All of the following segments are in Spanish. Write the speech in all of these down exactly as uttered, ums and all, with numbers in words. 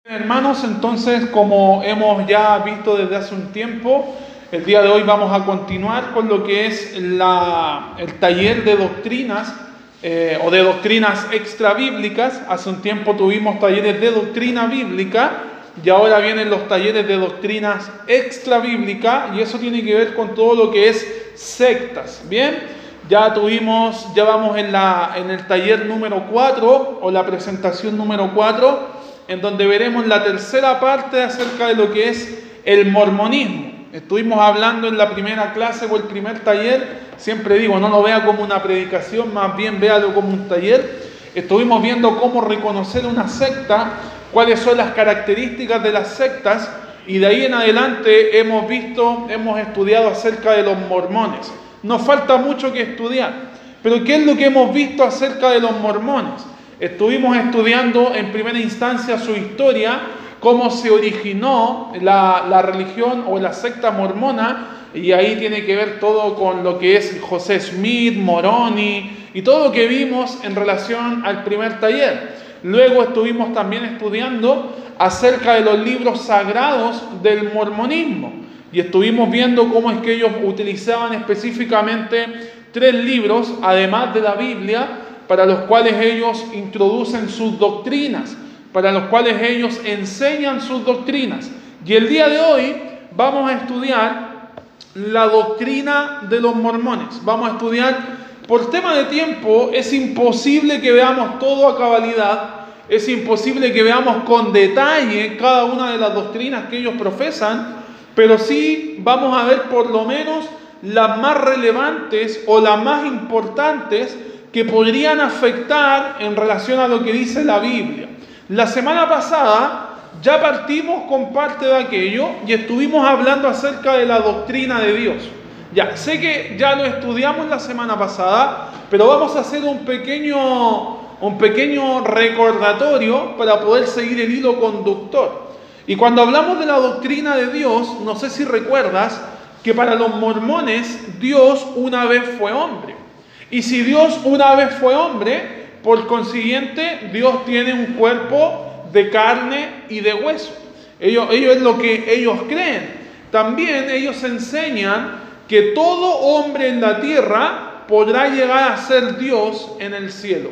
Hermanos, entonces, como hemos ya visto desde hace un tiempo, el día de hoy vamos a continuar con lo que es la, el taller de doctrinas eh, o de doctrinas extrabíblicas. Hace un tiempo tuvimos talleres de doctrina bíblica y ahora vienen los talleres de doctrinas extrabíblicas, y eso tiene que ver con todo lo que es sectas. Bien, ya tuvimos, ya vamos en, la, en el taller número cuatro o la presentación número cuatro, en donde veremos la tercera parte acerca de lo que es el mormonismo. Estuvimos hablando en la primera clase o el primer taller, siempre digo, no lo vea como una predicación, más bien véalo como un taller. Estuvimos viendo cómo reconocer una secta, cuáles son las características de las sectas, y de ahí en adelante hemos visto, hemos estudiado acerca de los mormones. Nos falta mucho que estudiar, pero ¿qué es lo que hemos visto acerca de los mormones? Estuvimos estudiando en primera instancia su historia, cómo se originó la, la religión o la secta mormona, y ahí tiene que ver todo con lo que es José Smith, Moroni y todo lo que vimos en relación al primer taller. Luego estuvimos también estudiando acerca de los libros sagrados del mormonismo, y estuvimos viendo cómo es que ellos utilizaban específicamente tres libros, además de la Biblia, para los cuales ellos introducen sus doctrinas, para los cuales ellos enseñan sus doctrinas. Y el día de hoy vamos a estudiar la doctrina de los mormones. Vamos a estudiar, por tema de tiempo, es imposible que veamos todo a cabalidad, es imposible que veamos con detalle cada una de las doctrinas que ellos profesan, pero sí vamos a ver por lo menos las más relevantes o las más importantes que podrían afectar en relación a lo que dice la Biblia. La semana pasada ya partimos con parte de aquello y estuvimos hablando acerca de la doctrina de Dios. Ya, sé que ya lo estudiamos la semana pasada, pero vamos a hacer un pequeño, un pequeño recordatorio para poder seguir el hilo conductor. Y cuando hablamos de la doctrina de Dios, no sé si recuerdas que para los mormones Dios una vez fue hombre. Y si Dios una vez fue hombre, por consiguiente, Dios tiene un cuerpo de carne y de hueso. Ellos, ellos es lo que ellos creen. También ellos enseñan que todo hombre en la tierra podrá llegar a ser Dios en el cielo.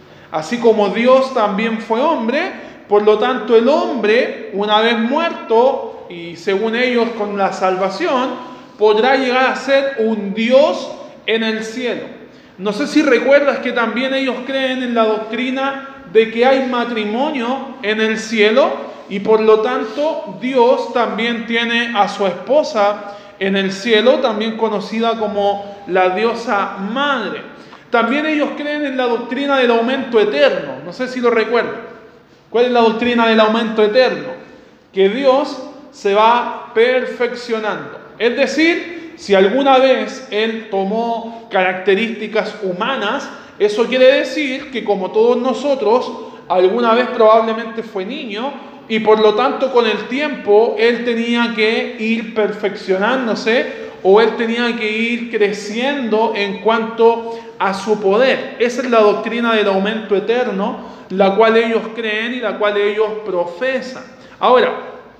Así como Dios también fue hombre, por lo tanto el hombre, una vez muerto, y según ellos con la salvación, podrá llegar a ser un Dios en el cielo. No sé si recuerdas que también ellos creen en la doctrina de que hay matrimonio en el cielo, y por lo tanto Dios también tiene a su esposa en el cielo, también conocida como la diosa madre. También ellos creen en la doctrina del aumento eterno. No sé si lo recuerdan. ¿Cuál es la doctrina del aumento eterno? Que Dios se va perfeccionando. Es decir, si alguna vez Él tomó características humanas, eso quiere decir que como todos nosotros, alguna vez probablemente fue niño, y por lo tanto con el tiempo Él tenía que ir perfeccionándose, o Él tenía que ir creciendo en cuanto a su poder. Esa es la doctrina del aumento eterno, la cual ellos creen y la cual ellos profesan. Ahora,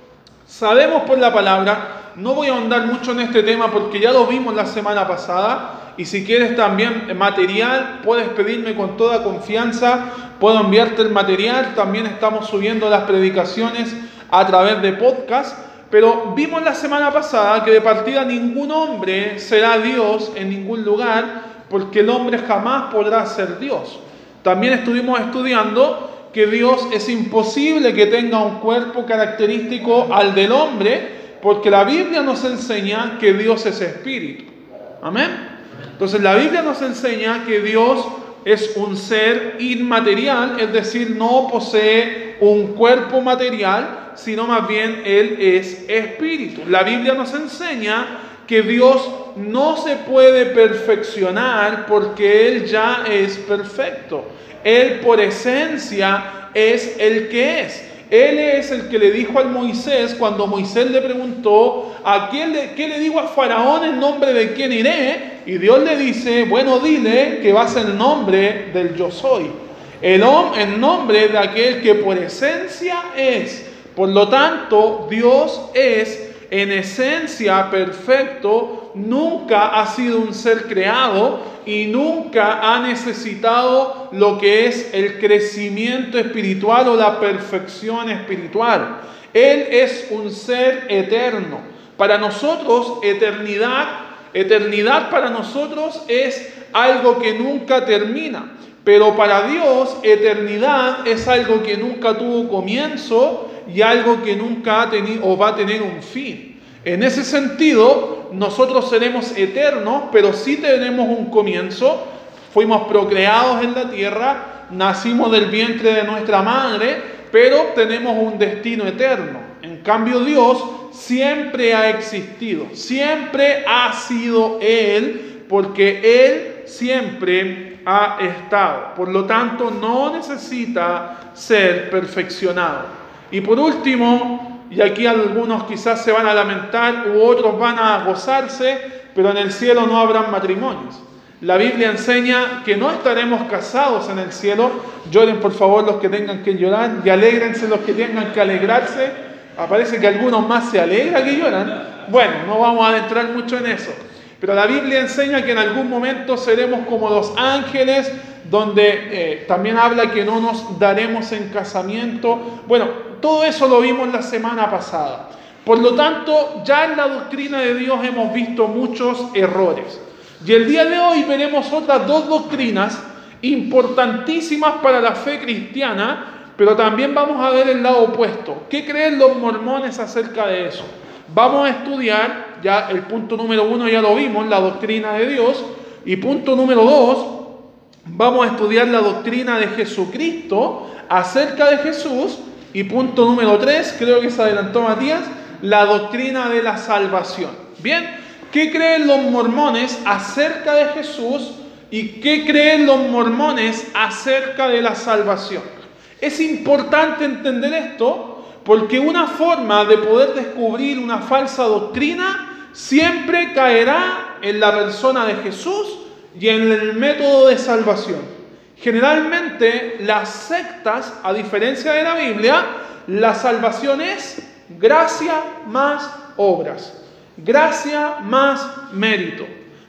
sabemos por la palabra, no voy a ahondar mucho en este tema porque ya lo vimos la semana pasada, y si quieres también material, puedes pedirme con toda confianza, puedo enviarte el material. También estamos subiendo las predicaciones a través de podcast, pero vimos la semana pasada que de partida ningún hombre será Dios en ningún lugar, porque el hombre jamás podrá ser Dios. También estuvimos estudiando que Dios es imposible que tenga un cuerpo característico al del hombre, porque la Biblia nos enseña que Dios es espíritu. Amén. Entonces la Biblia nos enseña que Dios es un ser inmaterial, es decir, no posee un cuerpo material, sino más bien Él es espíritu. La Biblia nos enseña que Dios no se puede perfeccionar porque Él ya es perfecto. Él por esencia es el que es. Él es el que le dijo al Moisés, cuando Moisés le preguntó, ¿a quién le, qué le digo a Faraón en nombre de quién iré? Y Dios le dice, bueno, dile que vas en nombre del yo soy. El, el nombre de aquel que por esencia es. Por lo tanto, Dios es en esencia perfecto, nunca ha sido un ser creado y nunca ha necesitado lo que es el crecimiento espiritual o la perfección espiritual. Él es un ser eterno. Para nosotros, eternidad, eternidad para nosotros es algo que nunca termina. Pero para Dios, eternidad es algo que nunca tuvo comienzo y algo que nunca ha tenido o va a tener un fin. En ese sentido, nosotros seremos eternos, pero sí tenemos un comienzo. Fuimos procreados en la tierra, nacimos del vientre de nuestra madre, pero tenemos un destino eterno. En cambio, Dios siempre ha existido, siempre ha sido Él, porque Él siempre ha estado. Por lo tanto, no necesita ser perfeccionado. Y por último, y aquí algunos quizás se van a lamentar u otros van a gozarse, pero en el cielo no habrán matrimonios. La Biblia enseña que no estaremos casados en el cielo. Lloren por favor los que tengan que llorar y alégrense los que tengan que alegrarse. Parece que algunos más se alegran que lloran. Bueno, no vamos a adentrar mucho en eso. Pero la Biblia enseña que en algún momento seremos como los ángeles, donde eh, también habla que no nos daremos en casamiento. Bueno, todo eso lo vimos la semana pasada. Por lo tanto, ya en la doctrina de Dios hemos visto muchos errores. Y el día de hoy veremos otras dos doctrinas importantísimas para la fe cristiana, pero también vamos a ver el lado opuesto. ¿Qué creen los mormones acerca de eso? Vamos a estudiar, ya el punto número uno ya lo vimos, la doctrina de Dios. Y punto número dos, vamos a estudiar la doctrina de Jesucristo acerca de Jesús. Y punto número tres, creo que se adelantó Matías, la doctrina de la salvación. Bien, ¿qué creen los mormones acerca de Jesús y qué creen los mormones acerca de la salvación? Es importante entender esto porque una forma de poder descubrir una falsa doctrina siempre caerá en la persona de Jesús y en el método de salvación. Generalmente las sectas, a diferencia de la Biblia, la salvación es gracia más obras. Gracia más mérito.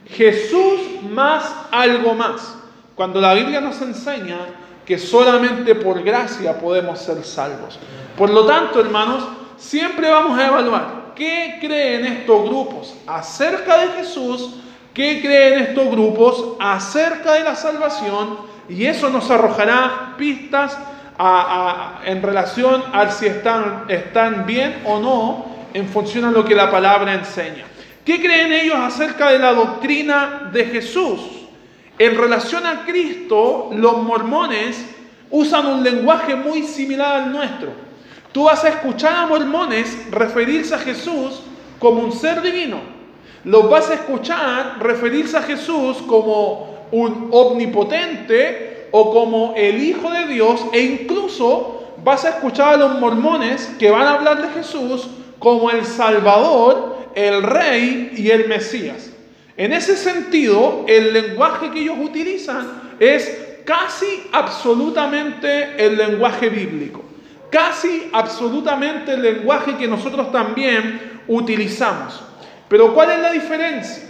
Jesús más algo más. Cuando la Biblia nos enseña que solamente por gracia podemos ser salvos. Por lo tanto, hermanos, siempre vamos a evaluar qué creen estos grupos acerca de Jesús, qué creen estos grupos acerca de la salvación, y eso nos arrojará pistas a, a, en relación a si están, están bien o no en función a lo que la palabra enseña. ¿Qué creen ellos acerca de la doctrina de Jesús? En relación a Cristo, los mormones usan un lenguaje muy similar al nuestro. Tú vas a escuchar a mormones referirse a Jesús como un ser divino. Los vas a escuchar referirse a Jesús como un omnipotente o como el Hijo de Dios, e incluso vas a escuchar a los mormones que van a hablar de Jesús como el Salvador, el Rey y el Mesías. En ese sentido, el lenguaje que ellos utilizan es casi absolutamente el lenguaje bíblico. Casi absolutamente el lenguaje que nosotros también utilizamos. Pero ¿cuál es la diferencia?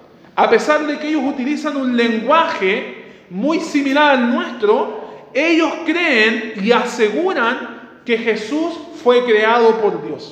A pesar de que ellos utilizan un lenguaje muy similar al nuestro, ellos creen y aseguran que Jesús fue creado por Dios.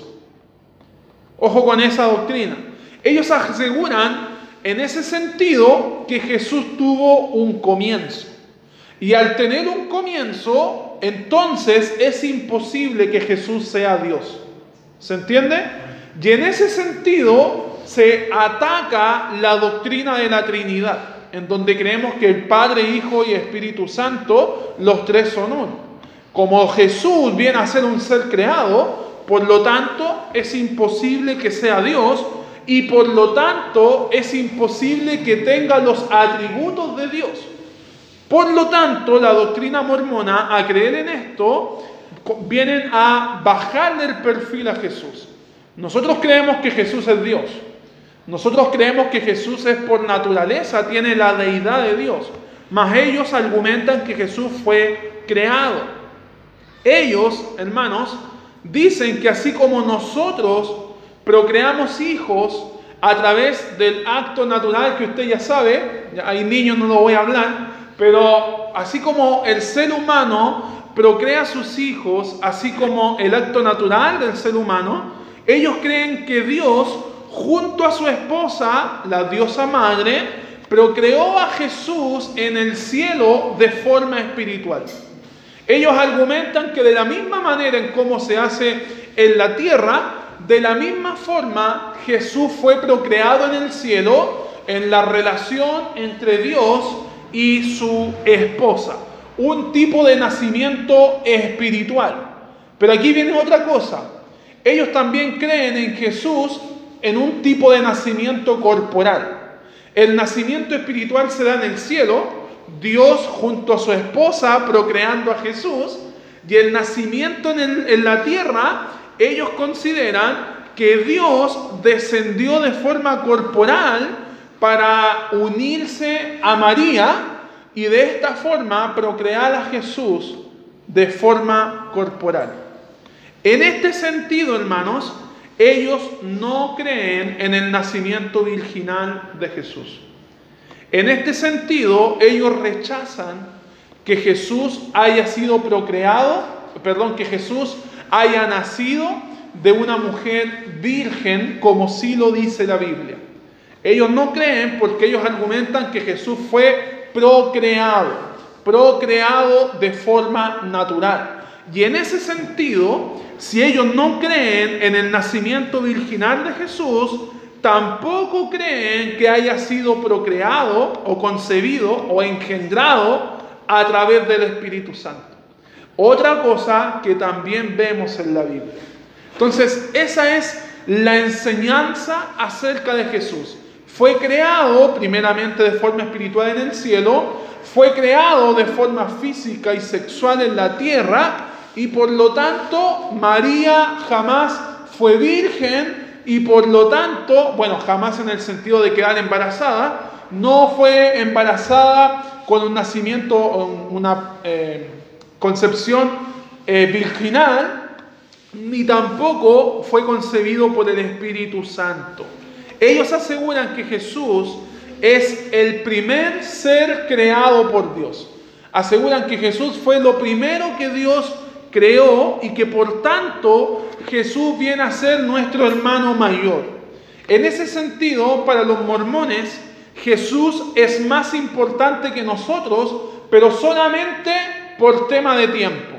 Ojo con esa doctrina. Ellos aseguran en ese sentido que Jesús tuvo un comienzo. Y al tener un comienzo, entonces es imposible que Jesús sea Dios. ¿Se entiende? Y en ese sentido se ataca la doctrina de la Trinidad, en donde creemos que el Padre, Hijo y Espíritu Santo, los tres son uno. Como Jesús viene a ser un ser creado, por lo tanto es imposible que sea Dios y por lo tanto es imposible que tenga los atributos de Dios. Por lo tanto, la doctrina mormona, a creer en esto, vienen a bajarle el perfil a Jesús. Nosotros creemos que Jesús es Dios. Nosotros creemos que Jesús es por naturaleza, tiene la deidad de Dios. Mas ellos argumentan que Jesús fue creado. Ellos, hermanos, dicen que así como nosotros procreamos hijos a través del acto natural que usted ya sabe, ya hay niños, no lo voy a hablar, pero así como el ser humano procrea a sus hijos, así como el acto natural del ser humano, ellos creen que Dios, junto a su esposa, la diosa madre, procreó a Jesús en el cielo de forma espiritual. Ellos argumentan que de la misma manera en cómo se hace en la tierra, de la misma forma Jesús fue procreado en el cielo en la relación entre Dios y su esposa. Un tipo de nacimiento espiritual. Pero aquí viene otra cosa. Ellos también creen en Jesús en un tipo de nacimiento corporal. El nacimiento espiritual se da en el cielo, Dios junto a su esposa procreando a Jesús, y el nacimiento en, el, en la tierra, ellos consideran que Dios descendió de forma corporal para unirse a María y de esta forma procrear a Jesús de forma corporal. En este sentido, hermanos, ellos no creen en el nacimiento virginal de Jesús. En este sentido, ellos rechazan que Jesús haya sido procreado, perdón, que Jesús haya nacido de una mujer virgen, como sí lo dice la Biblia. Ellos no creen porque ellos argumentan que Jesús fue procreado, procreado de forma natural. Y en ese sentido, si ellos no creen en el nacimiento virginal de Jesús, tampoco creen que haya sido procreado o concebido o engendrado a través del Espíritu Santo. Otra cosa que también vemos en la Biblia. Entonces, esa es la enseñanza acerca de Jesús. Fue creado primeramente de forma espiritual en el cielo, fue creado de forma física y sexual en la tierra, y por lo tanto María jamás fue virgen, y por lo tanto, bueno, jamás en el sentido de quedar embarazada, no fue embarazada con un nacimiento, una eh, concepción eh, virginal, ni tampoco fue concebido por el Espíritu Santo. Ellos aseguran que Jesús es el primer ser creado por Dios. Aseguran que Jesús fue lo primero que Dios creó y que por tanto Jesús viene a ser nuestro hermano mayor. En ese sentido, para los mormones, Jesús es más importante que nosotros, pero solamente por tema de tiempo.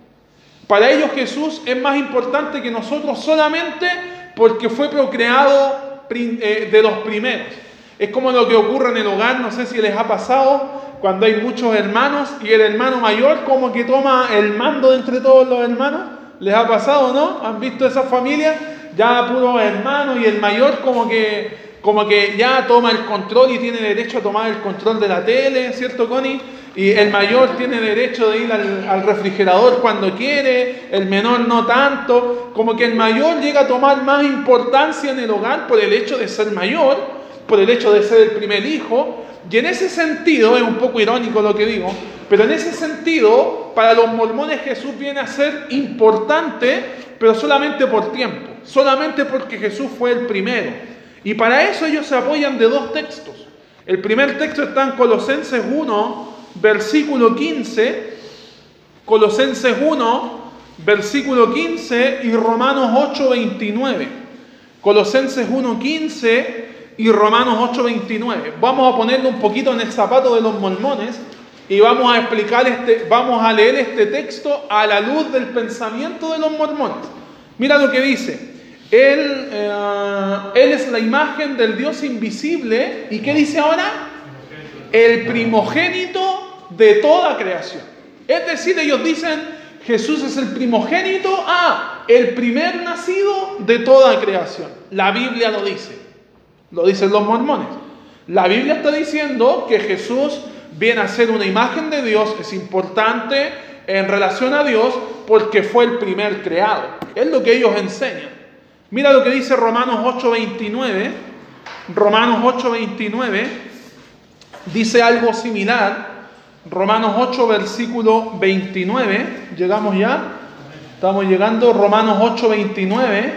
Para ellos Jesús es más importante que nosotros solamente porque fue procreado de los primeros. Es como lo que ocurre en el hogar, no sé si les ha pasado, cuando hay muchos hermanos y el hermano mayor como que toma el mando de entre todos los hermanos. ¿Les ha pasado, no? ¿Han visto esas familias? Ya puros hermanos y el mayor como que, como que ya toma el control y tiene derecho a tomar el control de la tele, ¿cierto, Connie? Y el mayor tiene derecho de ir al, al refrigerador cuando quiere, el menor no tanto. Como que el mayor llega a tomar más importancia en el hogar por el hecho de ser mayor, por el hecho de ser el primer hijo. Y en ese sentido, es un poco irónico lo que digo, pero en ese sentido, para los mormones Jesús viene a ser importante, pero solamente por tiempo, solamente porque Jesús fue el primero. Y para eso ellos se apoyan de dos textos. El primer texto está en Colosenses uno, versículo quince, Colosenses uno, versículo quince y Romanos ocho, veintinueve. Colosenses uno, quince y Romanos ocho, veintinueve. Vamos a ponerlo un poquito en el zapato de los mormones y vamos a explicar este, vamos a leer este texto a la luz del pensamiento de los mormones. Mira lo que dice. Él, eh, él es la imagen del Dios invisible. ¿Y qué dice ahora? El primogénito de toda creación. Es decir, ellos dicen, Jesús es el primogénito, ah, el primer nacido de toda creación. La Biblia lo dice, lo dicen los mormones. La Biblia está diciendo que Jesús viene a ser una imagen de Dios, es importante en relación a Dios porque fue el primer creado. Es lo que ellos enseñan. Mira lo que dice Romanos ocho, veintinueve. Romanos ocho, veintinueve dice algo similar. Romanos ocho, versículo veintinueve. Llegamos ya. Estamos llegando, Romanos ocho, veintinueve.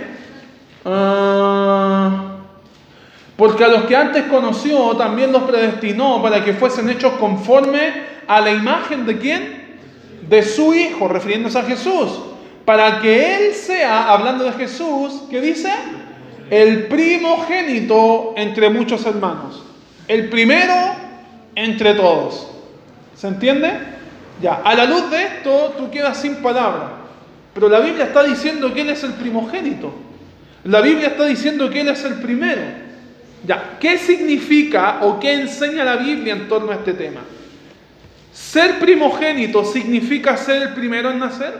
Uh, porque a los que antes conoció también los predestinó para que fuesen hechos conforme a la imagen de ¿quién? De su Hijo, refiriéndose a Jesús. Para que Él sea, hablando de Jesús, ¿qué dice? El primogénito entre muchos hermanos. El primero entre todos. ¿Se entiende? Ya, a la luz de esto, tú quedas sin palabras. Pero la Biblia está diciendo que Él es el primogénito. La Biblia está diciendo que Él es el primero. Ya, ¿qué significa o qué enseña la Biblia en torno a este tema? ¿Ser primogénito significa ser el primero en nacer?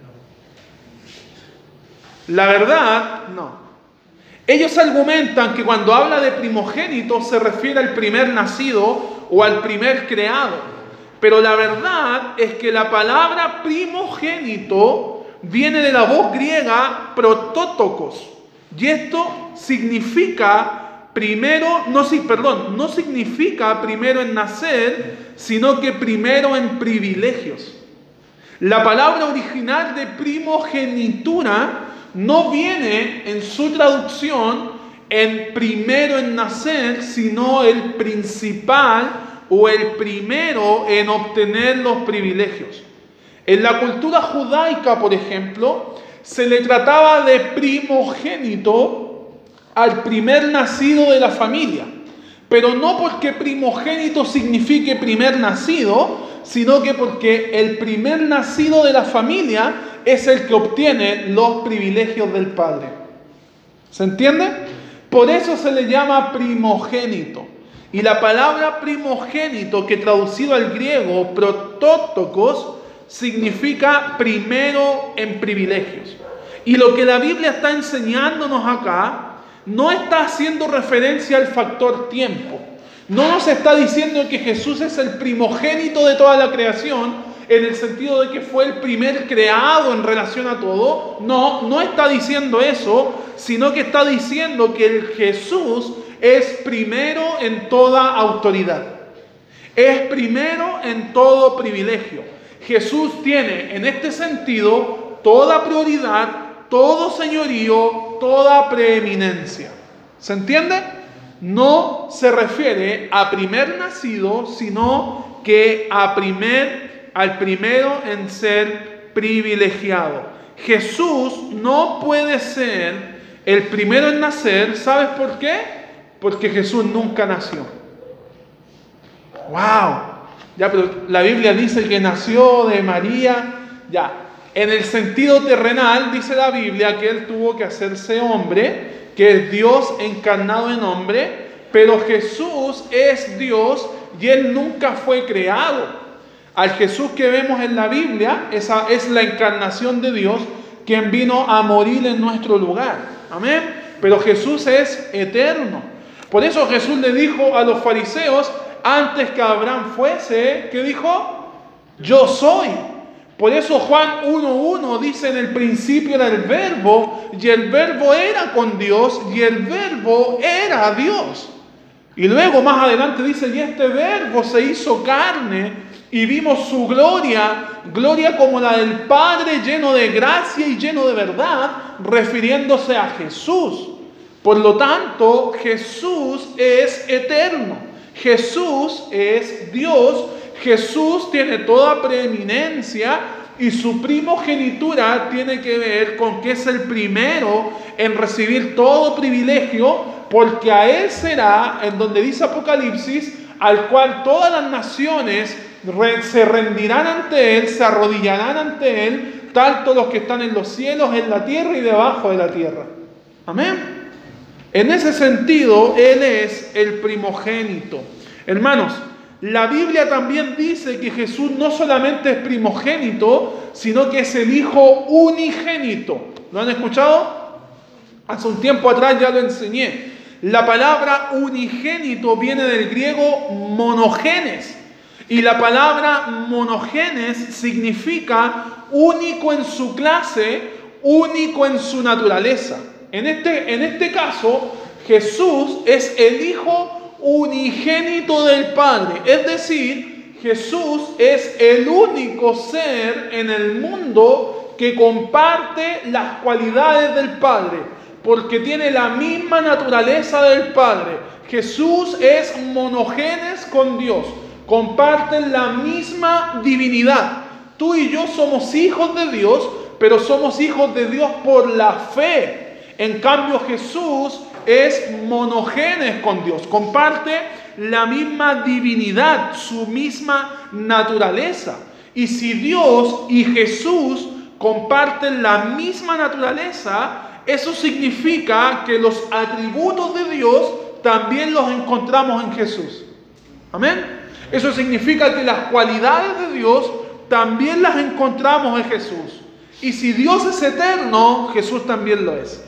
La verdad, no. Ellos argumentan que cuando habla de primogénito se refiere al primer nacido o al primer creado. Pero la verdad es que la palabra primogénito viene de la voz griega protótokos. Y esto significa primero, no, sí, perdón, no significa primero en nacer, sino que primero en privilegios. La palabra original de primogenitura no viene en su traducción en primero en nacer, sino el principal o el primero en obtener los privilegios. En la cultura judaica, por ejemplo, se le trataba de primogénito al primer nacido de la familia. Pero no porque primogénito signifique primer nacido, sino que porque el primer nacido de la familia es el que obtiene los privilegios del padre. ¿Se entiende? Por eso se le llama primogénito. Y la palabra primogénito, que traducido al griego protótokos, significa primero en privilegios. Y lo que la Biblia está enseñándonos acá no está haciendo referencia al factor tiempo. No nos está diciendo que Jesús es el primogénito de toda la creación, en el sentido de que fue el primer creado en relación a todo. No, no está diciendo eso, sino que está diciendo que el Jesús es primero en toda autoridad. Es primero en todo privilegio. Jesús tiene en este sentido toda prioridad, todo señorío, toda preeminencia. ¿Se entiende? No se refiere a primer nacido, sino que a primer, al primero en ser privilegiado. Jesús no puede ser el primero en nacer. ¿Sabes por qué? Porque Jesús nunca nació. ¡Wow! Ya, pero la Biblia dice que nació de María. Ya, en el sentido terrenal dice la Biblia que Él tuvo que hacerse hombre, que es Dios encarnado en hombre, pero Jesús es Dios y Él nunca fue creado. Al Jesús que vemos en la Biblia, esa es la encarnación de Dios, quien vino a morir en nuestro lugar. Amén. Pero Jesús es eterno. Por eso Jesús le dijo a los fariseos, antes que Abraham fuese, ¿qué dijo? Yo soy. Por eso Juan uno uno dice, en el principio era el verbo, y el verbo era con Dios, y el verbo era Dios. Y luego más adelante dice, y este verbo se hizo carne, y vimos su gloria, gloria como la del Padre, lleno de gracia y lleno de verdad, refiriéndose a Jesús. Por lo tanto, Jesús es eterno. Jesús es Dios. Jesús tiene toda preeminencia y su primogenitura tiene que ver con que es el primero en recibir todo privilegio, porque a Él será, en donde dice Apocalipsis, al cual todas las naciones se rendirán ante Él, se arrodillarán ante Él, tanto los que están en los cielos, en la tierra y debajo de la tierra. Amén. En ese sentido, Él es el primogénito. Hermanos, la Biblia también dice que Jesús no solamente es primogénito, sino que es el Hijo unigénito. ¿Lo han escuchado? Hace un tiempo atrás ya lo enseñé. La palabra unigénito viene del griego monogenes. Y la palabra monogenes significa único en su clase, único en su naturaleza. En este, en este caso, Jesús es el Hijo unigénito del Padre. Es decir, Jesús es el único ser en el mundo que comparte las cualidades del Padre, porque tiene la misma naturaleza del Padre. Jesús es monogénes con Dios, comparten la misma divinidad. Tú y yo somos hijos de Dios, pero somos hijos de Dios por la fe. En cambio, Jesús es monogénes con Dios, comparte la misma divinidad, su misma naturaleza. Y si Dios y Jesús comparten la misma naturaleza, eso significa que los atributos de Dios también los encontramos en Jesús. Amén. Eso significa que las cualidades de Dios también las encontramos en Jesús. Y si Dios es eterno, Jesús también lo es.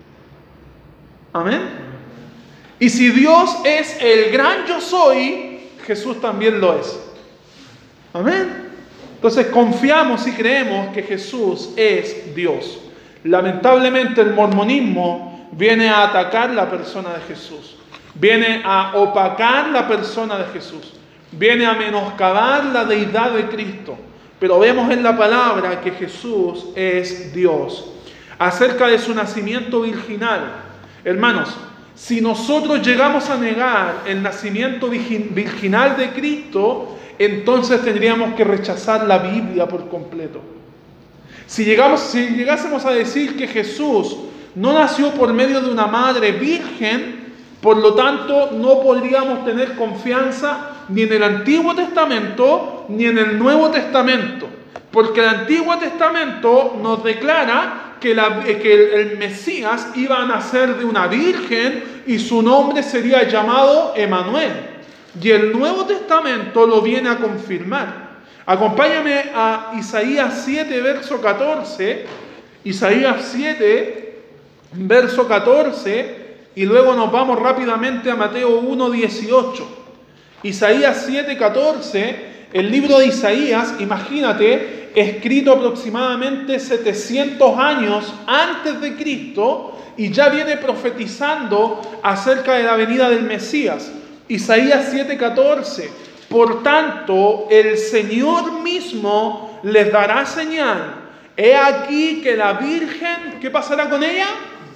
Amén. Y si Dios es el gran yo soy, Jesús también lo es. Amén. Entonces confiamos y creemos que Jesús es Dios. Lamentablemente el mormonismo viene a atacar la persona de Jesús. Viene a opacar la persona de Jesús. Viene a menoscabar la deidad de Cristo. Pero vemos en la palabra que Jesús es Dios. Acerca de su nacimiento virginal, hermanos, si nosotros llegamos a negar el nacimiento virginal de Cristo, entonces tendríamos que rechazar la Biblia por completo. Si, llegamos, si llegásemos a decir que Jesús no nació por medio de una madre virgen, por lo tanto no podríamos tener confianza ni en el Antiguo Testamento ni en el Nuevo Testamento, porque el Antiguo Testamento nos declara que, la, que el, el Mesías iba a nacer de una virgen y su nombre sería llamado Emanuel. Y el Nuevo Testamento lo viene a confirmar. Acompáñame a Isaías siete, verso catorce. Isaías siete, verso catorce. Y luego nos vamos rápidamente a Mateo uno, dieciocho. Isaías siete, catorce. El libro de Isaías, imagínate, escrito aproximadamente setecientos años antes de Cristo, y ya viene profetizando acerca de la venida del Mesías. Isaías siete, catorce. Por tanto, el Señor mismo les dará señal. He aquí que la Virgen, ¿qué pasará con ella?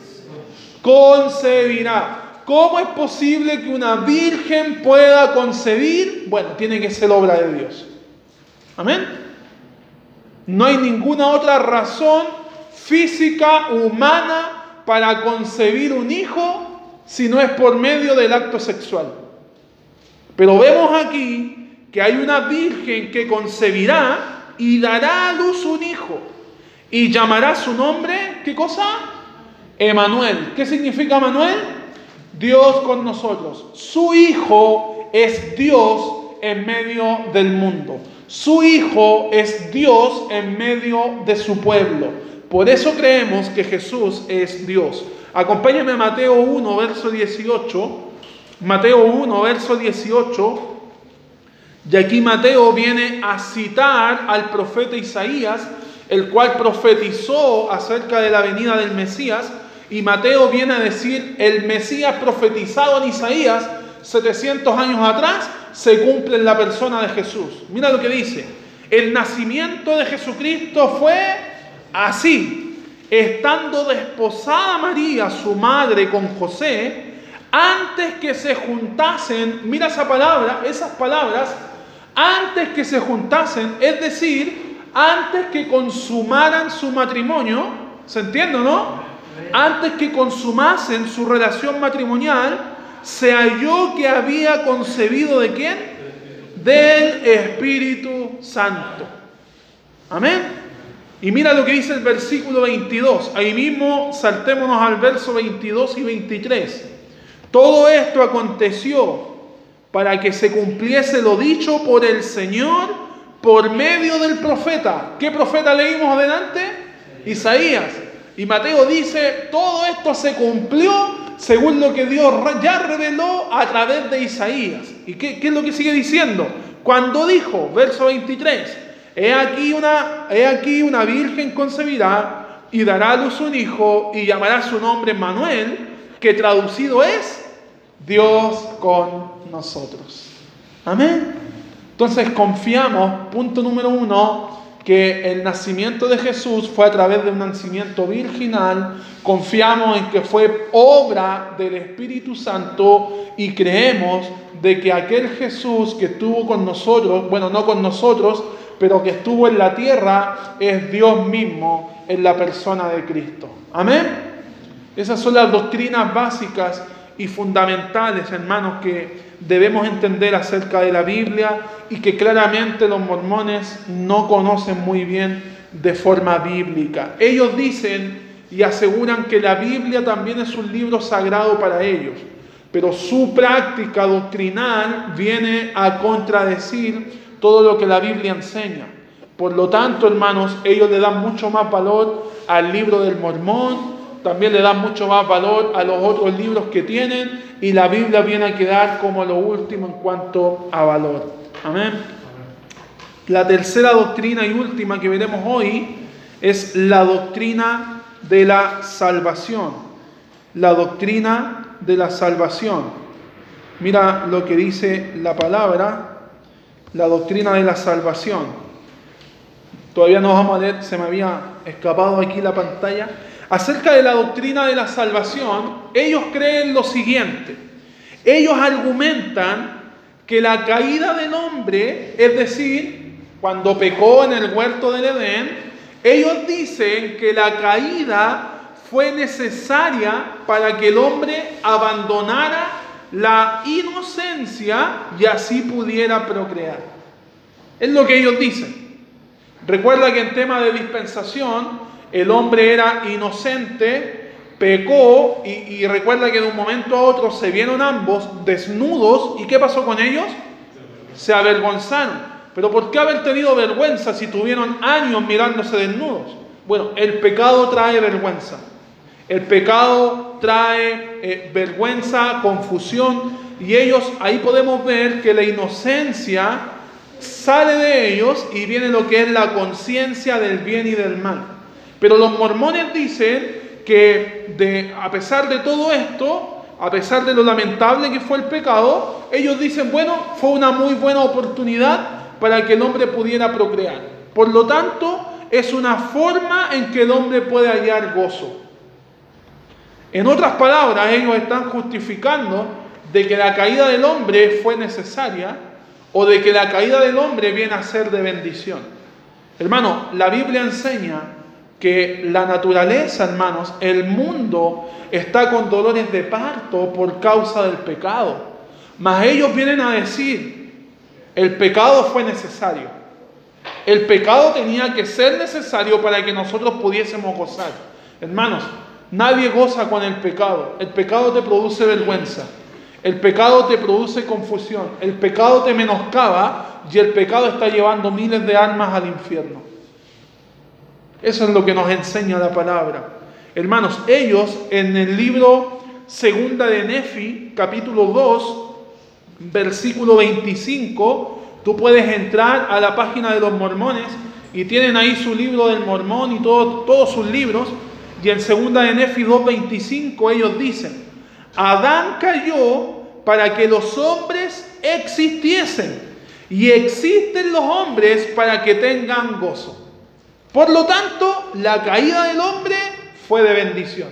Concebirá. ¿Cómo es posible que una virgen pueda concebir? Bueno, tiene que ser obra de Dios. Amén. No hay ninguna otra razón física, humana, para concebir un hijo si no es por medio del acto sexual. Pero vemos aquí que hay una virgen que concebirá y dará a luz un hijo. Y llamará su nombre, ¿qué cosa? Emanuel. ¿Qué significa Emanuel? Dios con nosotros. Su hijo es Dios en medio del mundo. Su hijo es Dios en medio de su pueblo. Por eso creemos que Jesús es Dios. Acompáñame a Mateo uno, verso dieciocho. Mateo uno, verso dieciocho, y aquí Mateo viene a citar al profeta Isaías, el cual profetizó acerca de la venida del Mesías, y Mateo viene a decir, el Mesías profetizado en Isaías setecientos años atrás, se cumple en la persona de Jesús. Mira lo que dice, el nacimiento de Jesucristo fue así, estando desposada María, su madre, con José, antes que se juntasen, mira esa palabra, esas palabras, antes que se juntasen, es decir, antes que consumaran su matrimonio, ¿se entiende, no? Antes que consumasen su relación matrimonial, se halló que había concebido ¿de quién? Del Espíritu Santo. Amén. Y mira lo que dice el versículo veintidós. Ahí mismo saltémonos al verso veintidós y veintitrés. Todo esto aconteció para que se cumpliese lo dicho por el Señor por medio del profeta. ¿Qué profeta leímos adelante? Isaías. Y Mateo dice, todo esto se cumplió según lo que Dios ya reveló a través de Isaías. ¿Y qué, qué es lo que sigue diciendo? Cuando dijo, verso veintitrés, he aquí una, he aquí una virgen concebirá y dará a luz un hijo y llamará su nombre Manuel, que traducido es Dios con nosotros. Amén. Entonces confiamos, punto número uno, que el nacimiento de Jesús fue a través de un nacimiento virginal, confiamos en que fue obra del Espíritu Santo y creemos de que aquel Jesús que estuvo con nosotros, bueno, no con nosotros, pero que estuvo en la tierra, es Dios mismo en la persona de Cristo. Amén. Esas son las doctrinas básicas y fundamentales, hermanos, que debemos entender acerca de la Biblia y que claramente los mormones no conocen muy bien de forma bíblica. Ellos dicen y aseguran que la Biblia también es un libro sagrado para ellos, pero su práctica doctrinal viene a contradecir todo lo que la Biblia enseña. Por lo tanto, hermanos, ellos le dan mucho más valor al libro del Mormón, también le dan mucho más valor a los otros libros que tienen, y la Biblia viene a quedar como lo último en cuanto a valor. Amén. La tercera doctrina y última que veremos hoy es la doctrina de la salvación. La doctrina de la salvación. Mira lo que dice la palabra, la doctrina de la salvación. Todavía no vamos a leer, se me había escapado aquí la pantalla. Acerca de la doctrina de la salvación, ellos creen lo siguiente. Ellos argumentan que la caída del hombre, es decir, cuando pecó en el huerto del Edén, ellos dicen que la caída fue necesaria para que el hombre abandonara la inocencia y así pudiera procrear. Es lo que ellos dicen. Recuerda que en tema de dispensación, el hombre era inocente, pecó y, y recuerda que de un momento a otro se vieron ambos desnudos. ¿Y qué pasó con ellos? Se avergonzaron. ¿Pero por qué haber tenido vergüenza si tuvieron años mirándose desnudos? Bueno, el pecado trae vergüenza. El pecado trae eh, vergüenza, confusión, y ellos, ahí podemos ver que la inocencia sale de ellos y viene lo que es la conciencia del bien y del mal. Pero los mormones dicen que de, a pesar de todo esto, a pesar de lo lamentable que fue el pecado, ellos dicen, bueno, fue una muy buena oportunidad para que el hombre pudiera procrear. Por lo tanto, es una forma en que el hombre puede hallar gozo. En otras palabras, ellos están justificando de que la caída del hombre fue necesaria o de que la caída del hombre viene a ser de bendición. Hermano, la Biblia enseña que la naturaleza, hermanos, el mundo está con dolores de parto por causa del pecado. Mas ellos vienen a decir, el pecado fue necesario. El pecado tenía que ser necesario para que nosotros pudiésemos gozar. Hermanos, nadie goza con el pecado. El pecado te produce vergüenza. El pecado te produce confusión. El pecado te menoscaba y el pecado está llevando miles de almas al infierno. Eso es lo que nos enseña la palabra. Hermanos, ellos en el libro Segunda de Nefi, capítulo dos, versículo veinticinco, tú puedes entrar a la página de los mormones y tienen ahí su libro del mormón y todo, todos sus libros. Y en Segunda de Nefi dos veinticinco ellos dicen, Adán cayó para que los hombres existiesen y existen los hombres para que tengan gozo. Por lo tanto, la caída del hombre fue de bendición.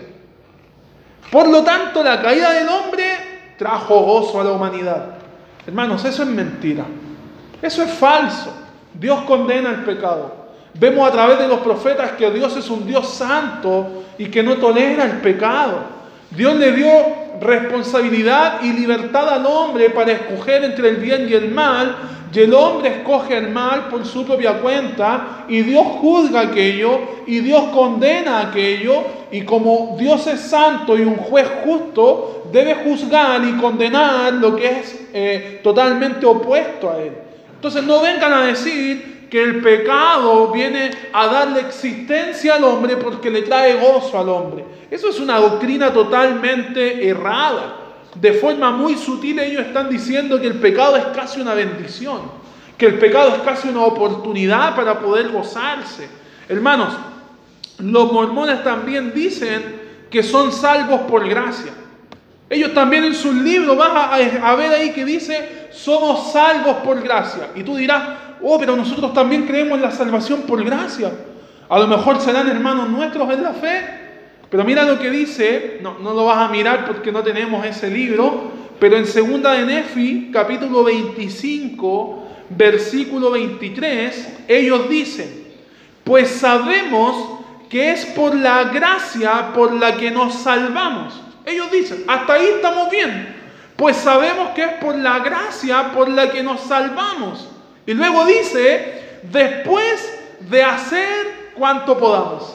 Por lo tanto, la caída del hombre trajo gozo a la humanidad. Hermanos, eso es mentira. Eso es falso. Dios condena el pecado. Vemos a través de los profetas que Dios es un Dios santo y que no tolera el pecado. Dios le dio responsabilidad y libertad al hombre para escoger entre el bien y el mal, y el hombre escoge el mal por su propia cuenta, y Dios juzga aquello, y Dios condena aquello, y como Dios es santo y un juez justo, debe juzgar y condenar lo que es eh, totalmente opuesto a él. Entonces no vengan a decir que el pecado viene a darle existencia al hombre porque le trae gozo al hombre. Eso es una doctrina totalmente errada. De forma muy sutil ellos están diciendo que el pecado es casi una bendición, que el pecado es casi una oportunidad para poder gozarse. Hermanos, los mormones también dicen que son salvos por gracia. Ellos también en sus libros vas a, a ver ahí que dice, somos salvos por gracia. Y tú dirás, oh, pero nosotros también creemos en la salvación por gracia. A lo mejor serán hermanos nuestros en la fe, pero mira lo que dice, no, no lo vas a mirar porque no tenemos ese libro, pero en segunda de Nefi, capítulo veinticinco, versículo veintitrés, ellos dicen, pues sabemos que es por la gracia por la que nos salvamos. Ellos dicen, hasta ahí estamos bien, pues sabemos que es por la gracia por la que nos salvamos. Y luego dice, después de hacer cuanto podamos.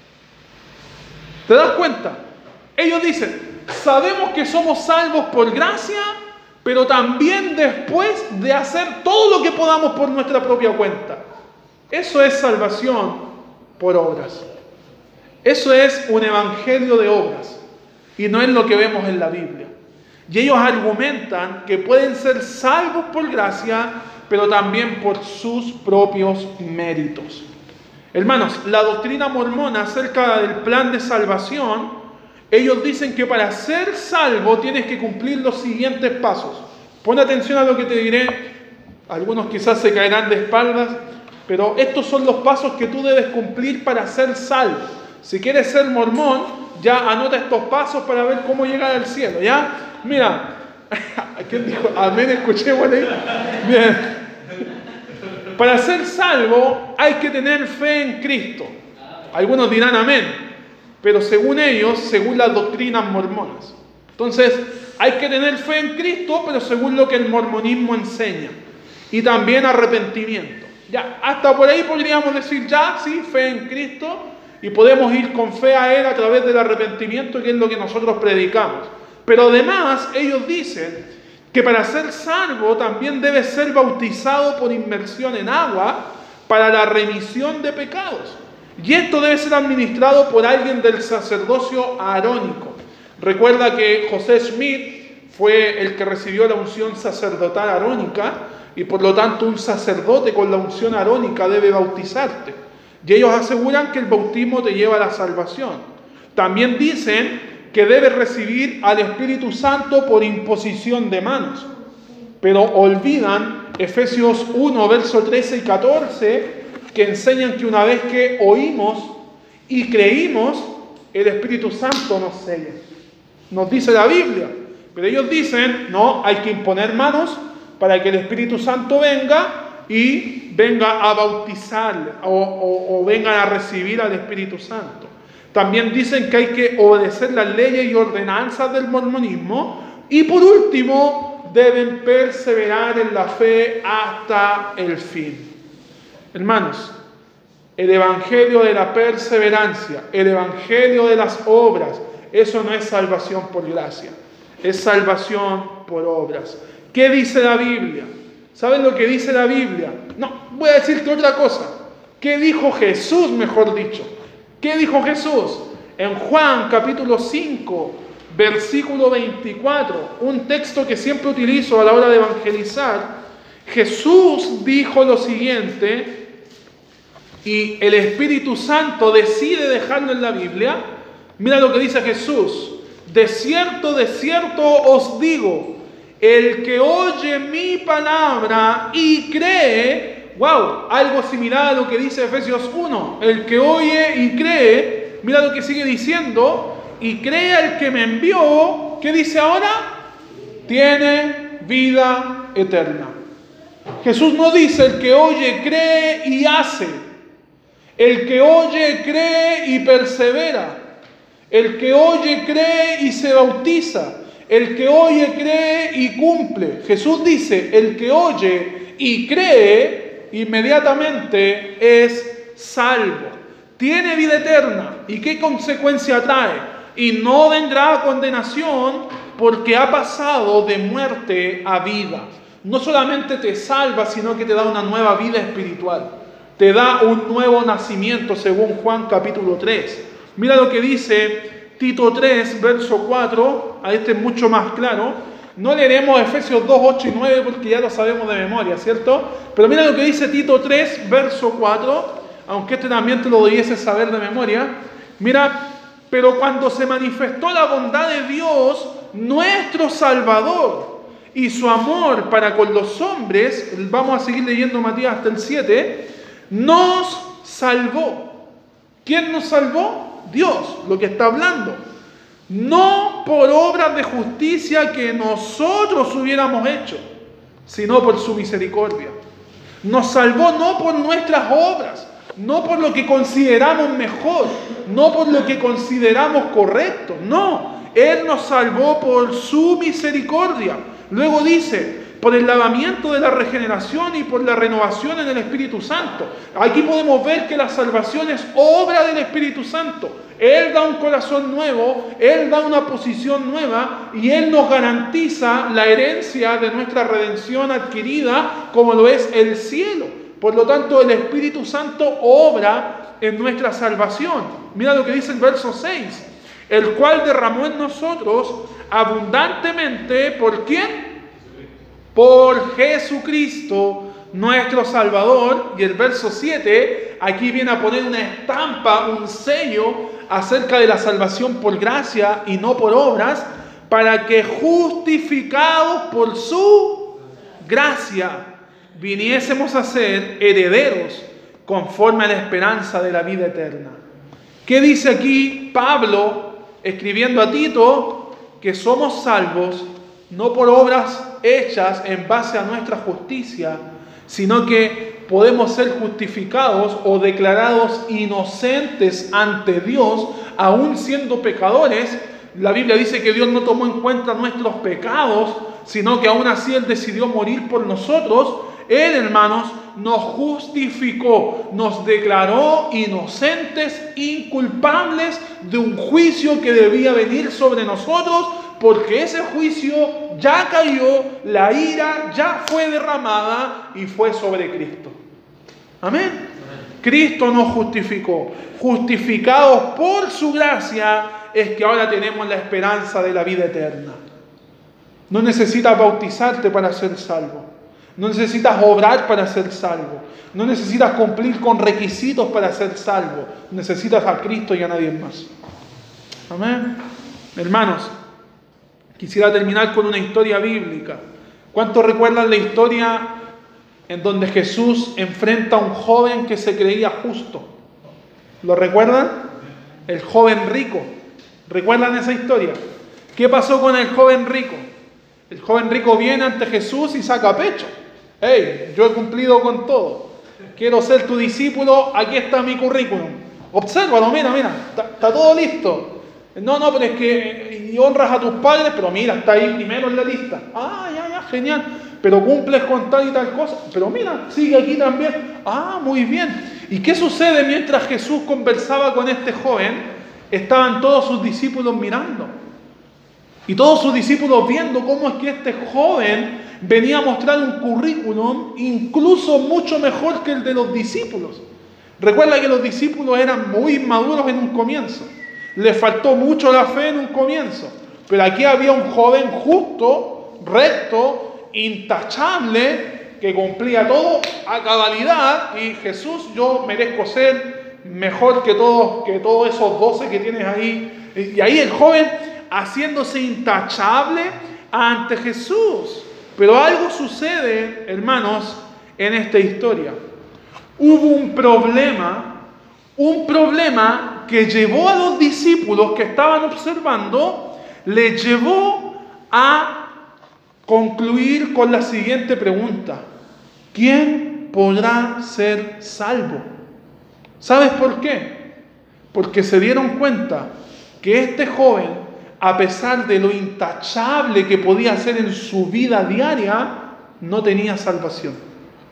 ¿Te das cuenta? Ellos dicen, sabemos que somos salvos por gracia, pero también después de hacer todo lo que podamos por nuestra propia cuenta. Eso es salvación por obras. Eso es un evangelio de obras. Y no es lo que vemos en la Biblia. Y ellos argumentan que pueden ser salvos por gracia, pero también por sus propios méritos. Hermanos, la doctrina mormona acerca del plan de salvación, ellos dicen que para ser salvo tienes que cumplir los siguientes pasos. Pon atención a lo que te diré. Algunos quizás se caerán de espaldas, pero estos son los pasos que tú debes cumplir para ser salvo. Si quieres ser mormón, ya anota estos pasos para ver cómo llegar al cielo, ¿ya? Mira, ¿quién dijo? Amén, escuché por ahí. Bien. Para ser salvo hay que tener fe en Cristo. Algunos dirán amén, pero según ellos, según las doctrinas mormonas. Entonces, hay que tener fe en Cristo, pero según lo que el mormonismo enseña. Y también arrepentimiento. Ya, hasta por ahí podríamos decir ya, sí, fe en Cristo, y podemos ir con fe a Él a través del arrepentimiento, que es lo que nosotros predicamos. Pero además, ellos dicen que para ser salvo también debe ser bautizado por inmersión en agua para la remisión de pecados. Y esto debe ser administrado por alguien del sacerdocio arónico. Recuerda que José Smith fue el que recibió la unción sacerdotal arónica, y por lo tanto un sacerdote con la unción arónica debe bautizarte. Y ellos aseguran que el bautismo te lleva a la salvación. También dicen que debes recibir al Espíritu Santo por imposición de manos. Pero olvidan Efesios uno, versos trece y catorce, que enseñan que una vez que oímos y creímos, el Espíritu Santo nos sella. Nos dice la Biblia. Pero ellos dicen, no, hay que imponer manos para que el Espíritu Santo venga y venga a bautizarle o, o, o vengan a recibir al Espíritu Santo. También dicen que hay que obedecer las leyes y ordenanzas del mormonismo. Y por último, deben perseverar en la fe hasta el fin. Hermanos, el evangelio de la perseverancia, el evangelio de las obras, eso no es salvación por gracia, es salvación por obras. ¿Qué dice la Biblia? ¿Saben lo que dice la Biblia? No, voy a decirte otra cosa. ¿Qué dijo Jesús, mejor dicho? ¿Qué dijo Jesús? En Juan capítulo cinco, versículo veinticuatro, un texto que siempre utilizo a la hora de evangelizar, Jesús dijo lo siguiente, y el Espíritu Santo decide dejarlo en la Biblia. Mira lo que dice Jesús: de cierto, de cierto os digo, el que oye mi palabra y cree, wow, algo similar a lo que dice Efesios uno, el que oye y cree, mira lo que sigue diciendo, y cree al que me envió, ¿qué dice ahora? Tiene vida eterna. Jesús no dice el que oye, cree y hace, el que oye, cree y persevera, el que oye, cree y se bautiza, el que oye, cree y cumple. Jesús dice, el que oye y cree, inmediatamente es salvo. Tiene vida eterna. ¿Y qué consecuencia trae? Y no vendrá a condenación, porque ha pasado de muerte a vida. No solamente te salva, sino que te da una nueva vida espiritual. Te da un nuevo nacimiento, según Juan capítulo tres. Mira lo que dice Tito tres, verso cuatro, a este es mucho más claro. No leeremos Efesios dos, ocho y nueve porque ya lo sabemos de memoria, ¿cierto? Pero mira lo que dice Tito tres, verso cuatro, aunque este también te lo debiese saber de memoria. Mira, pero cuando se manifestó la bondad de Dios, nuestro Salvador, y su amor para con los hombres, vamos a seguir leyendo Matías hasta el siete, nos salvó. ¿Quién nos salvó? Dios, lo que está hablando. No por obras de justicia que nosotros hubiéramos hecho, sino por su misericordia. Nos salvó no por nuestras obras, no por lo que consideramos mejor, no por lo que consideramos correcto, no. Él nos salvó por su misericordia. Luego dice, por el lavamiento de la regeneración y por la renovación en el Espíritu Santo. Aquí podemos ver que la salvación es obra del Espíritu Santo. Él da un corazón nuevo, Él da una posición nueva y Él nos garantiza la herencia de nuestra redención adquirida, como lo es el cielo. Por lo tanto, el Espíritu Santo obra en nuestra salvación. Mira lo que dice el verso seis. El cual derramó en nosotros abundantemente, ¿por quién? Por Jesucristo, nuestro Salvador. Y el verso siete, aquí viene a poner una estampa, un sello acerca de la salvación por gracia y no por obras, para que justificados por su gracia viniésemos a ser herederos conforme a la esperanza de la vida eterna. ¿Qué dice aquí Pablo escribiendo a Tito? Que somos salvos no por obras hechas en base a nuestra justicia, sino que podemos ser justificados o declarados inocentes ante Dios, aún siendo pecadores. La Biblia dice que Dios no tomó en cuenta nuestros pecados, sino que aún así Él decidió morir por nosotros. Él, hermanos, nos justificó, nos declaró inocentes, inculpables de un juicio que debía venir sobre nosotros, porque ese juicio ya cayó, la ira ya fue derramada y fue sobre Cristo. Amén. Amén. Cristo nos justificó. Justificados por su gracia es que ahora tenemos la esperanza de la vida eterna. No necesitas bautizarte para ser salvo. No necesitas obrar para ser salvo. No necesitas cumplir con requisitos para ser salvo. Necesitas a Cristo y a nadie más. Amén. Hermanos, quisiera terminar con una historia bíblica. ¿Cuántos recuerdan la historia en donde Jesús enfrenta a un joven que se creía justo? ¿Lo recuerdan? El joven rico. ¿Recuerdan esa historia? ¿Qué pasó con el joven rico? El joven rico viene ante Jesús y saca pecho. Hey, yo he cumplido con todo. Quiero ser tu discípulo, aquí está mi currículum. Obsérvalo, mira, mira, está, está todo listo. No, no, pero es que y honras a tus padres, pero mira, está ahí primero en la lista. Ah, ya, ya, genial. Pero cumples con tal y tal cosa. Pero mira, sigue aquí también. Ah, muy bien. ¿Y qué sucede mientras Jesús conversaba con este joven? Estaban todos sus discípulos mirando. Y todos sus discípulos viendo cómo es que este joven venía a mostrar un currículum incluso mucho mejor que el de los discípulos. Recuerda que los discípulos eran muy inmaduros en un comienzo. Les faltó mucho la fe en un comienzo. Pero aquí había un joven justo, recto, intachable, que cumplía todo a cabalidad. Y Jesús, yo merezco ser mejor que todos, que todos esos doce que tienes ahí. Y ahí el joven haciéndose intachable ante Jesús. Pero algo sucede, hermanos, en esta historia. Hubo un problema, un problema que llevó a los discípulos que estaban observando, les llevó a concluir con la siguiente pregunta: ¿quién podrá ser salvo? ¿Sabes por qué? Porque se dieron cuenta que este joven, a pesar de lo intachable que podía hacer en su vida diaria, no tenía salvación.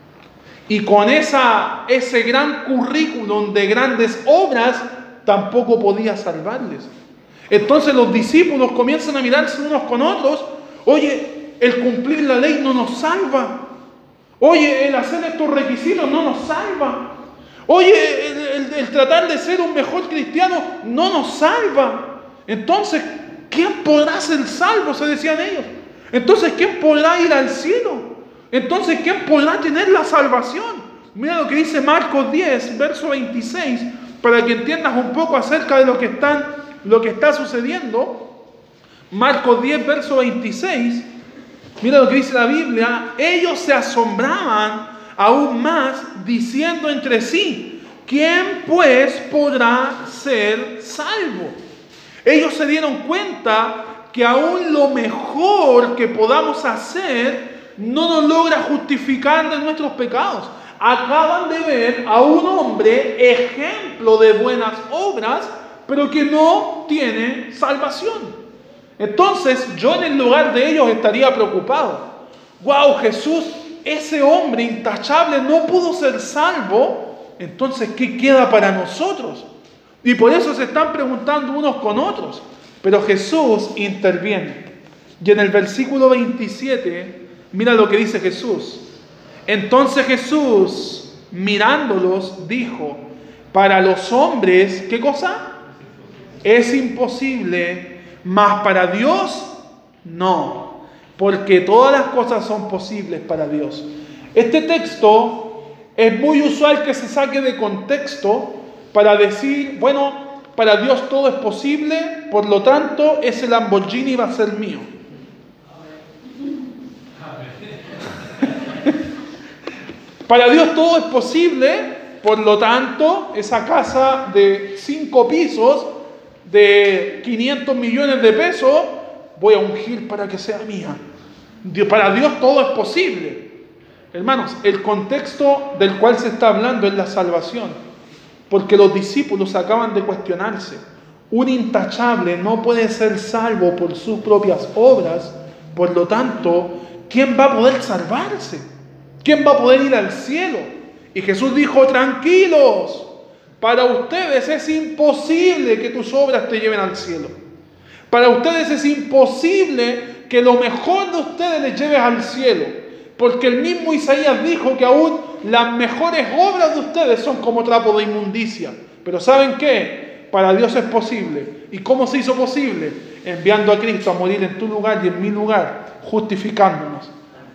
Y con esa, ese gran currículum de grandes obras, tampoco podía salvarles. Entonces los discípulos comienzan a mirarse unos con otros. Oye, el cumplir la ley no nos salva. Oye, el hacer estos requisitos no nos salva. Oye, el, el, el tratar de ser un mejor cristiano no nos salva. Entonces, ¿quién podrá ser salvo?, se decían ellos. Entonces, ¿quién podrá ir al cielo? Entonces, ¿quién podrá tener la salvación? Mira lo que dice Marcos diez, verso veintiséis, para que entiendas un poco acerca de lo que, están, lo que está sucediendo. Marcos diez, verso veintiséis, Mira lo que dice la Biblia. Ellos se asombraban aún más, diciendo entre sí: ¿quién pues podrá ser salvo? Ellos se dieron cuenta que aún lo mejor que podamos hacer no nos logra justificar de nuestros pecados. Acaban de ver a un hombre ejemplo de buenas obras, pero que no tiene salvación. Entonces yo en el lugar de ellos estaría preocupado. Wow, Jesús, ese hombre intachable no pudo ser salvo. Entonces, ¿qué queda para nosotros? Y por eso se están preguntando unos con otros. Pero Jesús interviene. Y en el versículo veintisiete, mira lo que dice Jesús. Entonces Jesús, mirándolos, dijo: para los hombres, ¿qué cosa? Es imposible, mas para Dios no, porque todas las cosas son posibles para Dios. Este texto es muy usual que se saque de contexto para decir, bueno, para Dios todo es posible, por lo tanto ese Lamborghini va a ser mío. Para Dios todo es posible, por lo tanto esa casa de cinco pisos de quinientos millones de pesos voy a ungir para que sea mía. Para Dios todo es posible. Hermanos, el contexto del cual se está hablando es la salvación, porque los discípulos acaban de cuestionarse. Un intachable no puede ser salvo por sus propias obras, por lo tanto, ¿quién va a poder salvarse? ¿Quién va a poder ir al cielo? Y Jesús dijo: tranquilos, para ustedes es imposible que tus obras te lleven al cielo. Para ustedes es imposible que lo mejor de ustedes les lleve al cielo, porque el mismo Isaías dijo que aún las mejores obras de ustedes son como trapo de inmundicia. Pero ¿saben qué? Para Dios es posible. ¿Y cómo se hizo posible? Enviando a Cristo a morir en tu lugar y en mi lugar, justificándonos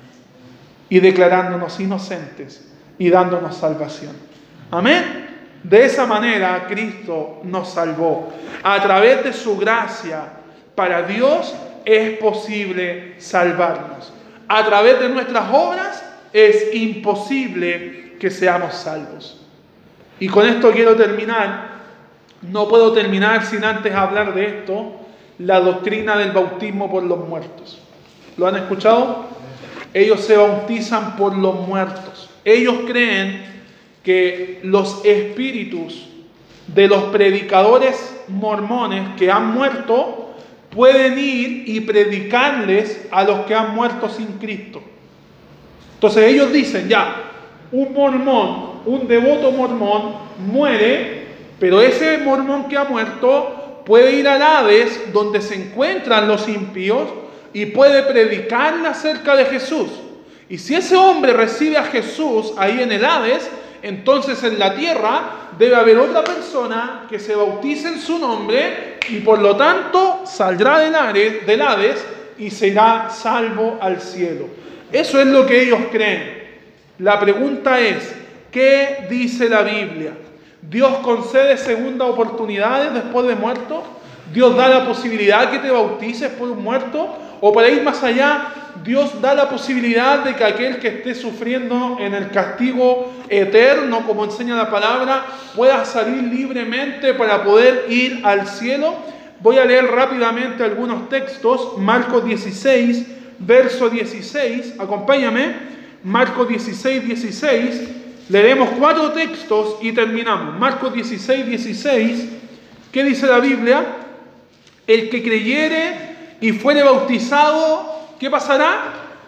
y declarándonos inocentes y dándonos salvación. Amén. De esa manera Cristo nos salvó. A través de su gracia, para Dios es posible salvarnos. A través de nuestras obras es imposible que seamos salvos. Y con esto quiero terminar. No puedo terminar sin antes hablar de esto: la doctrina del bautismo por los muertos. ¿Lo han escuchado? Ellos se bautizan por los muertos. Ellos creen que los espíritus de los predicadores mormones que han muerto pueden ir y predicarles a los que han muerto sin Cristo. Entonces ellos dicen, ya, un mormón, un devoto mormón muere, pero ese mormón que ha muerto puede ir al Hades, donde se encuentran los impíos, y puede predicarle acerca de Jesús. Y si ese hombre recibe a Jesús ahí en el Hades, entonces en la tierra debe haber otra persona que se bautice en su nombre y por lo tanto saldrá del Hades, del Hades y será salvo al cielo. Eso es lo que ellos creen. La pregunta es, ¿qué dice la Biblia? ¿Dios concede segunda oportunidades después de muerto? ¿Dios da la posibilidad que te bautices por un muerto? O para ir más allá, Dios da la posibilidad de que aquel que esté sufriendo en el castigo eterno, como enseña la palabra, pueda salir libremente para poder ir al cielo. Voy a leer rápidamente algunos textos. Marcos dieciséis, verso dieciséis. Acompáñame. Marcos dieciséis, dieciséis. Leeremos cuatro textos y terminamos. Marcos dieciséis, dieciséis. ¿Qué dice la Biblia? El que creyere y fuere bautizado, ¿qué pasará?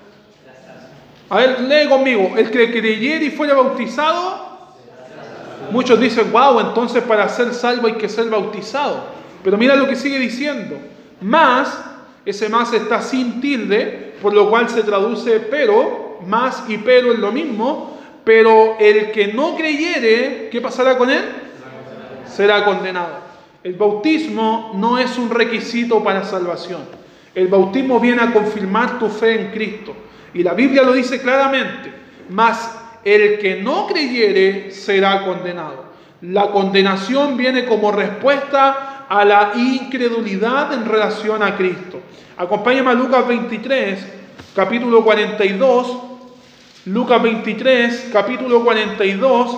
A ver, lee conmigo. El que creyere y fuere bautizado. Muchos dicen, wow, entonces para ser salvo hay que ser bautizado. Pero mira lo que sigue diciendo. Más, ese más está sin tilde, por lo cual se traduce pero, más y pero es lo mismo. Pero el que no creyere, ¿qué pasará con él? Será condenado. El bautismo no es un requisito para salvación. El bautismo viene a confirmar tu fe en Cristo. Y la Biblia lo dice claramente. Mas el que no creyere será condenado. La condenación viene como respuesta a la incredulidad en relación a Cristo. Acompáñame a Lucas veintitrés, capítulo cuarenta y dos, Lucas veintitrés, capítulo cuarenta y dos,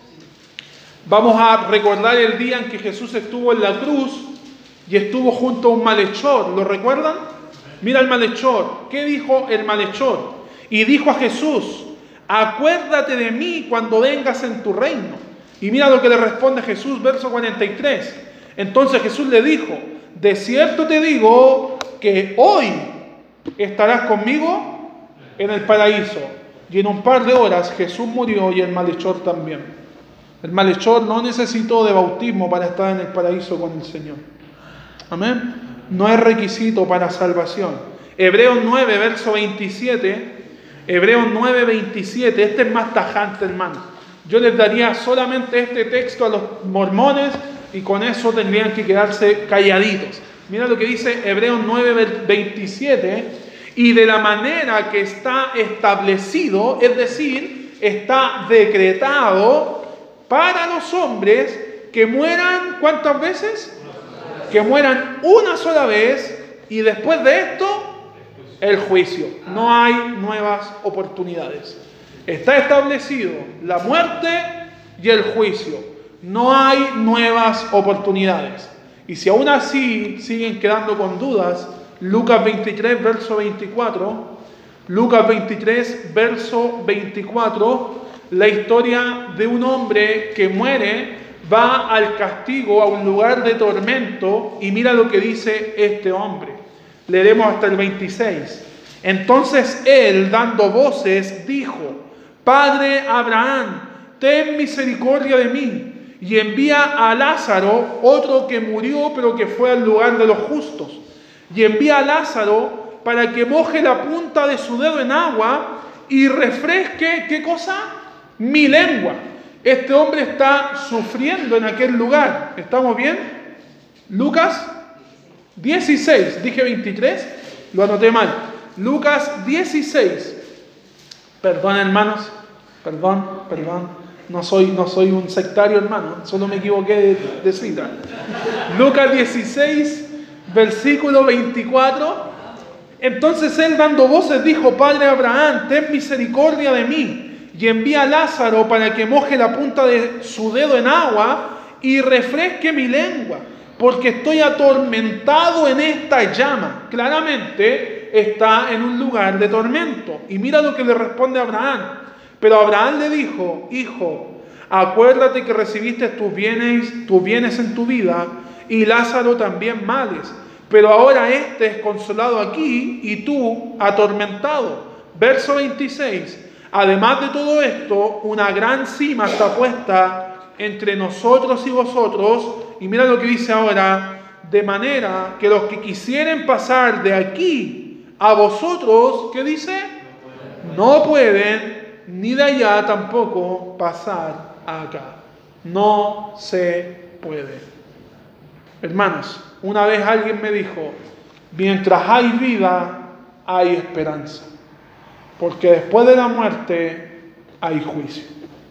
vamos a recordar el día en que Jesús estuvo en la cruz y estuvo junto a un malhechor. ¿Lo recuerdan? Mira el malhechor. ¿Qué dijo el malhechor? Y dijo a Jesús: acuérdate de mí cuando vengas en tu reino. Y mira lo que le responde Jesús, verso cuarenta y tres. Entonces Jesús le dijo: de cierto te digo que hoy estarás conmigo en el paraíso. Y en un par de horas Jesús murió y el malhechor también. El malhechor no necesitó de bautismo para estar en el paraíso con el Señor. Amén. No es requisito para salvación. Hebreos nueve, verso veintisiete. Hebreos nueve, veintisiete. Este es más tajante, hermano. Yo les daría solamente este texto a los mormones y con eso tendrían que quedarse calladitos. Mira lo que dice Hebreos nueve, veintisiete. Y de la manera que está establecido, es decir, está decretado para los hombres que mueran, ¿cuántas veces? Que mueran una sola vez y después de esto, el juicio. No hay nuevas oportunidades. Está establecido la muerte y el juicio. No hay nuevas oportunidades. Y si aún así siguen quedando con dudas, Lucas veintitrés, verso veinticuatro, Lucas veintitrés, verso veinticuatro, la historia de un hombre que muere, va al castigo, a un lugar de tormento, y mira lo que dice este hombre. Leeremos hasta el veintiséis. Entonces él, dando voces, dijo: Padre Abraham, ten misericordia de mí, y envía a Lázaro, otro que murió, pero que fue al lugar de los justos. Y envía a Lázaro para que moje la punta de su dedo en agua y refresque, ¿qué cosa? Mi lengua. Este hombre está sufriendo en aquel lugar. ¿Estamos bien? Lucas dieciséis. Dije veintitrés, lo anoté mal. Lucas dieciséis. Perdón, hermanos. Perdón, perdón. No soy, no soy un sectario, hermano. Solo me equivoqué de, de cita. Lucas dieciséis. Versículo veinticuatro. Entonces él, dando voces, dijo: Padre Abraham, ten misericordia de mí, y envía a Lázaro para que moje la punta de su dedo en agua y refresque mi lengua, porque estoy atormentado en esta llama. Claramente está en un lugar de tormento. Y mira lo que le responde Abraham. Pero Abraham le dijo: Hijo, acuérdate que recibiste tus bienes, tus bienes en tu vida, y Lázaro también males, pero ahora éste es consolado aquí y tú atormentado. Verso veintiséis. Además de todo esto, una gran cima está puesta entre nosotros y vosotros. Y mira lo que dice ahora: de manera que los que quisieren pasar de aquí a vosotros, ¿qué dice? No pueden, ni de allá tampoco pasar acá. No se puede. Hermanos, una vez alguien me dijo: mientras hay vida, hay esperanza, porque después de la muerte hay juicio.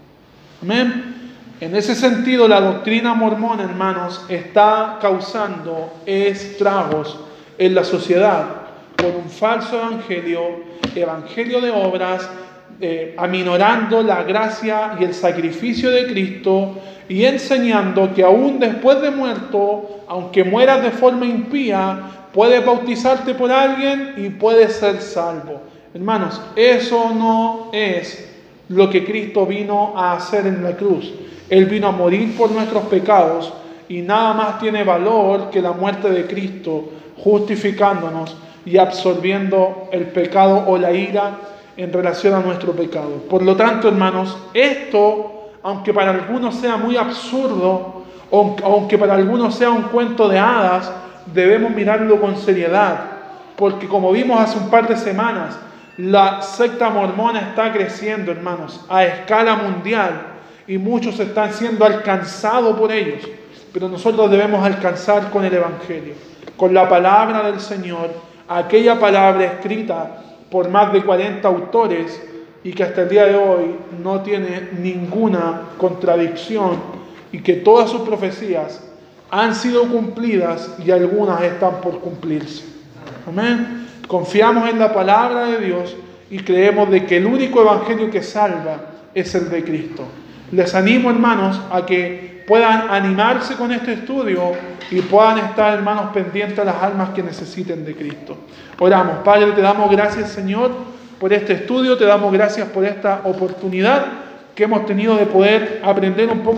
Amén. En ese sentido, la doctrina mormona, hermanos, está causando estragos en la sociedad con un falso evangelio, evangelio de obras, eh, aminorando la gracia y el sacrificio de Cristo, y enseñando que aún después de muerto, aunque mueras de forma impía, puedes bautizarte por alguien y puedes ser salvo. Hermanos, eso no es lo que Cristo vino a hacer en la cruz. Él vino a morir por nuestros pecados y nada más tiene valor que la muerte de Cristo, justificándonos y absorbiendo el pecado o la ira en relación a nuestro pecado. Por lo tanto, hermanos, esto, aunque para algunos sea muy absurdo, aunque para algunos sea un cuento de hadas, debemos mirarlo con seriedad, porque como vimos hace un par de semanas, la secta mormona está creciendo, hermanos, a escala mundial, y muchos están siendo alcanzados por ellos, pero nosotros debemos alcanzar con el Evangelio, con la palabra del Señor, aquella palabra escrita por más de cuarenta autores, y que hasta el día de hoy no tiene ninguna contradicción, y que todas sus profecías han sido cumplidas y algunas están por cumplirse. Amén. Confiamos en la palabra de Dios y creemos de que el único evangelio que salva es el de Cristo. Les animo, hermanos, a que puedan animarse con este estudio y puedan estar, hermanos, pendientes a las almas que necesiten de Cristo. Oramos. Padre, te damos gracias, Señor, por este estudio, te damos gracias por esta oportunidad que hemos tenido de poder aprender un poco